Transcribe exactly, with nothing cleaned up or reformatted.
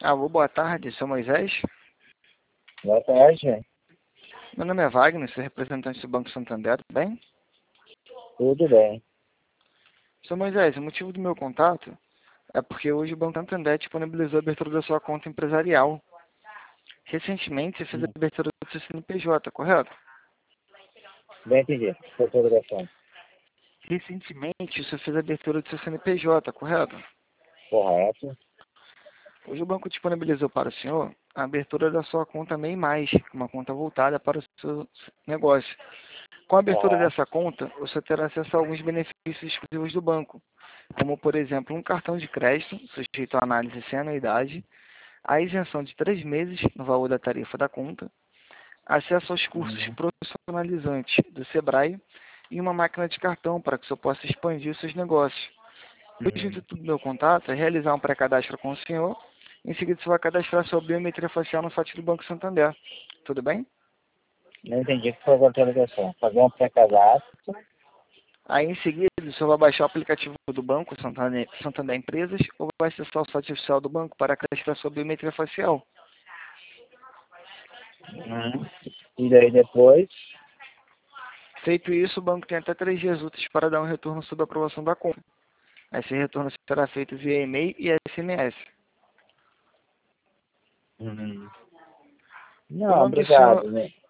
Alô, boa tarde, sou Moisés. Boa tarde. Meu nome é Wagner, sou representante do Banco Santander, tudo bem? Tudo bem. Sou Moisés, o motivo do meu contato é porque hoje o Banco Santander disponibilizou a abertura da sua conta empresarial. Recentemente você fez a Hum. abertura do seu C N P J, correto? Bem entendi. Sua ligação. Recentemente você fez a abertura do seu C N P J, correto? Correto. Hoje o banco disponibilizou para o senhor a abertura da sua conta MEI Mais, uma conta voltada para o seu negócio. Com a abertura Correto. dessa conta, você terá acesso a alguns benefícios exclusivos do banco, como, por exemplo, um cartão de crédito, sujeito à análise sem anuidade, a isenção de três meses no valor da tarifa da conta, acesso aos cursos Uhum. profissionalizantes do Sebrae e uma máquina de cartão para que o senhor possa expandir os seus negócios. O Uhum. intuito do meu contato é realizar um pré-cadastro com o senhor. Em seguida, você vai cadastrar sua biometria facial no site do Banco Santander. Tudo bem? Não entendi que foi a ligação. Fazer um pré-cadastro. Aí, em seguida, o senhor vai baixar o aplicativo do Banco Santander, Santander Empresas ou vai acessar o site oficial do banco para cadastrar sua biometria facial. Uhum. E daí depois. Feito isso, o banco tem até três dias úteis para dar um retorno sobre a aprovação da conta. Esse retorno será feito via e-mail e S M S. Uhum. O Não, nome do senhor obrigado. Né?